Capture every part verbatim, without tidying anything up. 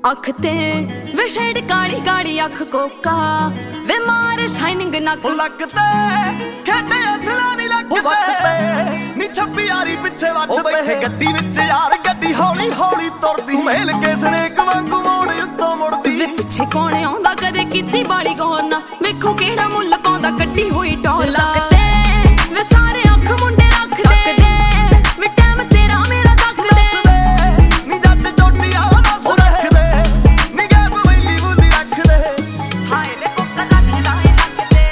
अख ते वे शेड काली काली अख कोका वे मार शाइनिंग नक लगते खेते असला नहीं लगते नी छब्बी यारी पिछे वटते गड्डी विच यार गड्डी हौली हौली तुरदी मेल के सनेक वांगू मोड़ उत्तों मुड़दी वे पिछे कौन आउंदा कदे कीती बाली गौर ना वेखो केड़ा मुੱਲ पाउंदा गड्डी होई टॉल लगते वे सारे अख मुंडे रख दे वे टाइम तेरा मेरा तक दे नी जट चोटियां दस रख दे नी गैप वैली बुली रख दे हाय वे कुक्का नचदा है नचदे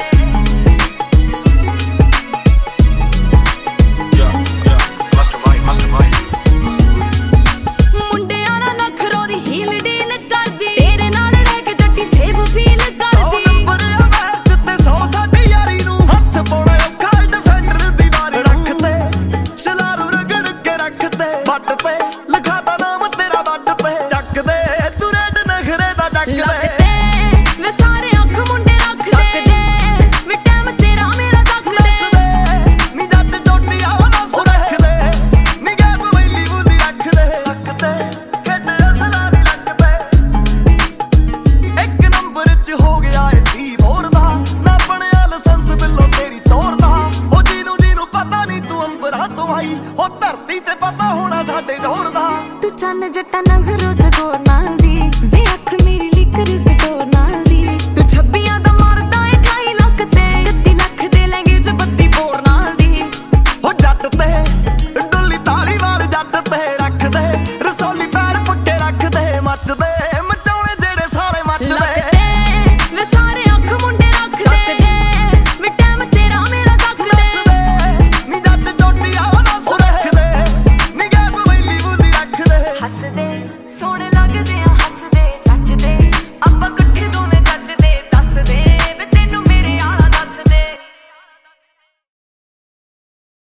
Yeah, yeah, mastermind, mastermind. ਮੁੰਡਿਆਂ ਨਾਲ ਨਖਰੋ ਦੀ ਹੀਲ ਡੀਲ ਕਰਦੀ ਤੇਰੇ ਨਾਲ ਰਹਿ ਕੇ ਜੱਟੀ ਸੇਵ ਫੀਲ ਕਰਦੀ ਨੰਬਰ ਆ ਮੈਚ ਤੇ ਸੌ ਸਾਡੀ ਯਾਰੀ ਨੂੰ ਹੱਥ ਪਾਉਣਾ ਔਖਾ ਡਿਫੈਂਡਰ ਦੀ ਵਾਰੀ ਰੱਖਦੇ ਸ਼ਲਾਰੂ ਰਗੜ ਕੇ ਰੱਖਦੇ ਵੱਟ ਤੇ ਲਿਖਾਤਾ ਨਾਮ ਤੇਰਾ ਵੱਟ ਤੇ ਚੱਕਦੇ ਤੂੰ ਰੇਡ ਨਖਰੇ ਦਾ ਚੱਕਦੇ ਲੱਗਦੇ ਵੇ ਸਾਰੇ ਅੱਖ ਮੁੰਡੇ ਰੱਖਦੇ ਵੇ ਟਾਈਮ ਤੇਰਾ ਮੇਰਾ ਤੱਕਦੇ ਨੀ ਜੱਟ ਚੋਟੀਆਂ ਦਸ ਰੱਖਦੇ ਨੀ ਗੈਪ ਵੈਲੀ ਬੁਲੀ ਰੱਖਦੇ ਰੱਖਦੇ ਖੇਡ ਅਸਲਾ ਨਹੀਂ ਲੱਗਦੇ ਇੱਕ ਨੰਬਰ ਚ ਹੋ ਗਿਆ ਏ ਤੀ ਮੋਰ ਦਾ ਨਾ ਬਣਿਆ ਲਾਇਸੈਂਸ ਬਿੱਲੋ ਤੇਰੀ ਤੋਰ ਦਾ ਉਹ ਜਿਹਨੂੰ ਜਿਹਨੂੰ ਪਤਾ ਨਹੀਂ ਤੂੰ ਅੰਬਰਾਂ ਤੋਂ ਆਈ ਉਹ ਧਰਤੀ ਤੇ ਪਤਾ ਹੋਣਾ ਸਾਡੇ ਜ਼ੋਰ ਦਾ ਤੂੰ ਚੰਨ ਜੱਟਾ ਨਖਰੋ ਜਗੋਰ ਨਾਲ ਦੀ ਵੇ ਅੱਖ ਮੇਰੀ ਲਿਕਰ ਸਟੋਰ